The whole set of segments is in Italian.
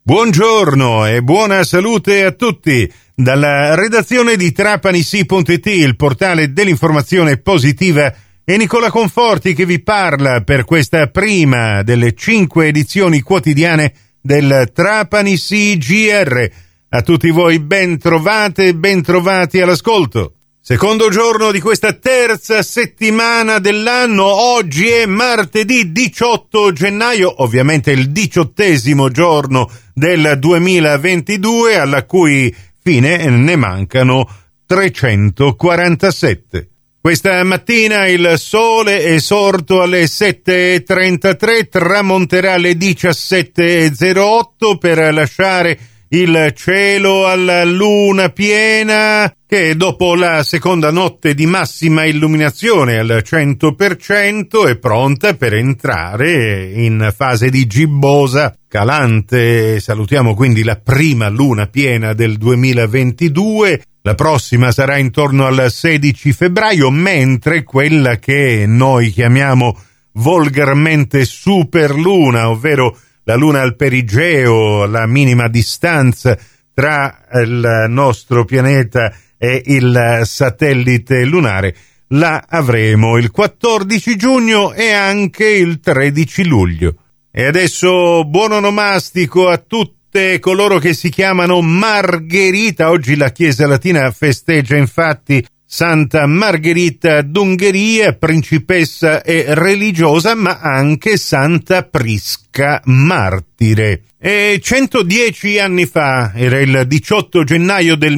Buongiorno e buona salute a tutti. Dalla redazione di TrapaniSì.it, il portale dell'informazione positiva, è Nicola Conforti che vi parla per questa prima delle 5 edizioni quotidiane del Trapani Sì GR. A tutti voi ben trovate e ben trovati all'ascolto. Secondo giorno di questa terza settimana dell'anno, oggi è martedì 18 gennaio, ovviamente il 18° giorno del 2022, alla cui fine ne mancano 347. Questa mattina il sole è sorto alle 7:33, tramonterà alle 17:08 per lasciare il cielo alla luna piena, che dopo la seconda notte di massima illuminazione al 100% è pronta per entrare in fase di gibbosa calante. Salutiamo quindi la prima luna piena del 2022. La prossima sarà intorno al 16 febbraio, mentre quella che noi chiamiamo volgarmente superluna, ovvero la luna al perigeo, la minima distanza tra il nostro pianeta e il satellite lunare, la avremo il 14 giugno e anche il 13 luglio. E adesso buon onomastico a tutte coloro che si chiamano Margherita. Oggi la Chiesa Latina festeggia infatti Santa Margherita d'Ungheria, principessa e religiosa, ma anche Santa Prisca, martire. E 110 anni fa, era il 18 gennaio del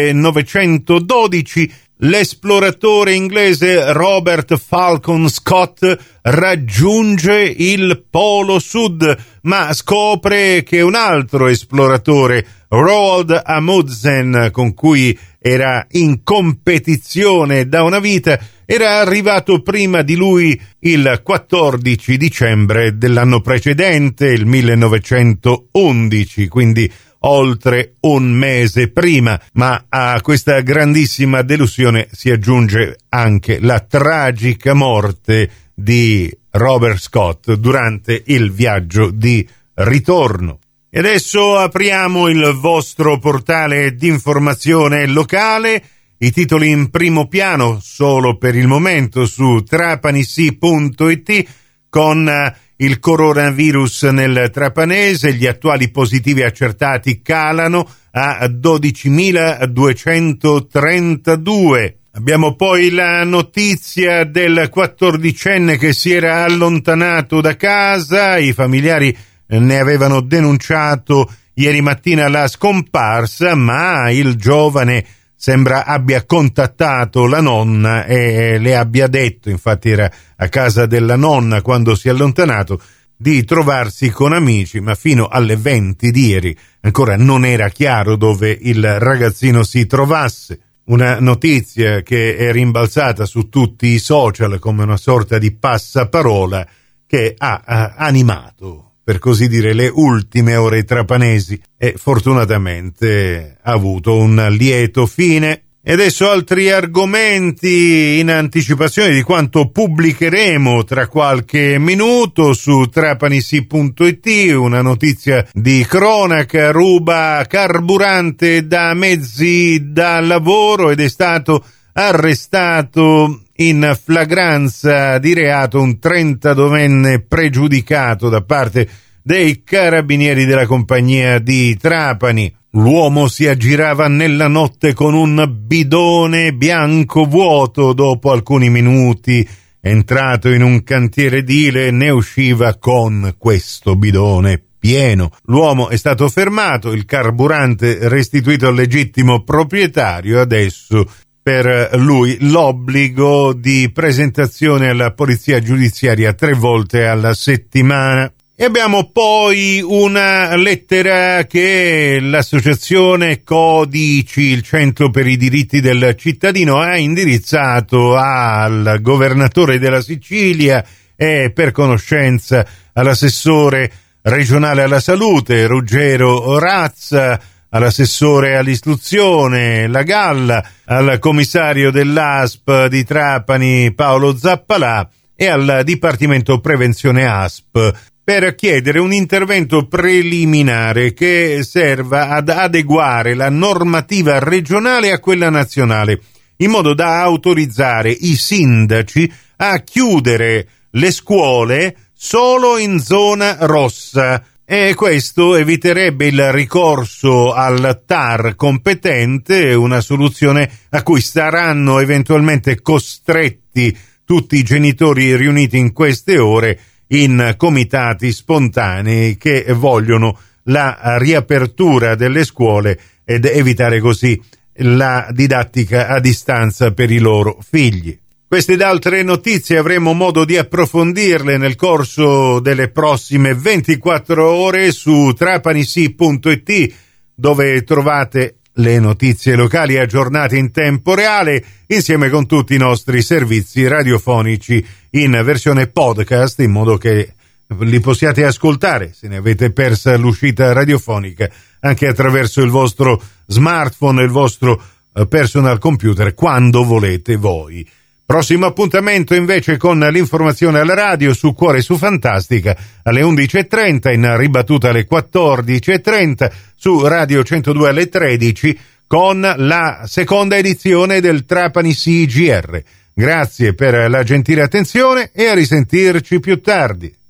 1912, l'esploratore inglese Robert Falcon Scott raggiunge il Polo Sud, ma scopre che un altro esploratore, Roald Amundsen, con cui era in competizione da una vita, era arrivato prima di lui il 14 dicembre dell'anno precedente, il 1911, quindi oltre un mese prima. Ma a questa grandissima delusione si aggiunge anche la tragica morte di Robert Scott durante il viaggio di ritorno. E adesso apriamo il vostro portale di informazione locale. I titoli in primo piano solo per il momento su TrapaniSì.it, con il coronavirus nel Trapanese. Gli attuali positivi accertati calano a 12.232. Abbiamo poi la notizia del 14enne che si era allontanato da casa. I familiari ne avevano denunciato ieri mattina la scomparsa, ma il giovane sembra abbia contattato la nonna e le abbia detto, infatti era a casa della nonna quando si è allontanato, di trovarsi con amici, ma fino alle 20 di ieri ancora non era chiaro dove il ragazzino si trovasse. Una notizia che è rimbalzata su tutti i social come una sorta di passaparola che ha animato, per così dire, le ultime ore trapanesi e fortunatamente ha avuto un lieto fine. E adesso altri argomenti in anticipazione di quanto pubblicheremo tra qualche minuto su TrapaniSì.it. Una notizia di cronaca: ruba carburante da mezzi da lavoro ed è stato arrestato in flagranza di reato un 32enne pregiudicato da parte dei carabinieri della compagnia di Trapani. L'uomo si aggirava nella notte con un bidone bianco vuoto. Dopo alcuni minuti, entrato in un cantiere edile, ne usciva con questo bidone pieno. L'uomo è stato fermato, il carburante restituito al legittimo proprietario. Adesso per lui l'obbligo di presentazione alla polizia giudiziaria 3 volte alla settimana. E abbiamo poi una lettera che l'associazione Codici, il Centro per i diritti del cittadino, ha indirizzato al governatore della Sicilia e per conoscenza all'assessore regionale alla salute Ruggero Razza, all'assessore all'istruzione La Galla, al commissario dell'ASP di Trapani Paolo Zappalà e al Dipartimento Prevenzione ASP, per chiedere un intervento preliminare che serva ad adeguare la normativa regionale a quella nazionale, in modo da autorizzare i sindaci a chiudere le scuole solo in zona rossa, e questo eviterebbe il ricorso al TAR competente, una soluzione a cui saranno eventualmente costretti tutti i genitori riuniti in queste ore in comitati spontanei che vogliono la riapertura delle scuole ed evitare così la didattica a distanza per i loro figli. Queste ed altre notizie avremo modo di approfondirle nel corso delle prossime 24 ore su trapanisi.it, dove trovate le notizie locali aggiornate in tempo reale, insieme con tutti i nostri servizi radiofonici in versione podcast, in modo che li possiate ascoltare, se ne avete persa l'uscita radiofonica, anche attraverso il vostro smartphone e il vostro personal computer, quando volete voi. Prossimo appuntamento invece con l'informazione alla radio su Cuore su Fantastica alle 11.30, in ribattuta alle 14.30 su Radio 102 alle 13 con la seconda edizione del Trapani CGR. Grazie per la gentile attenzione e a risentirci più tardi.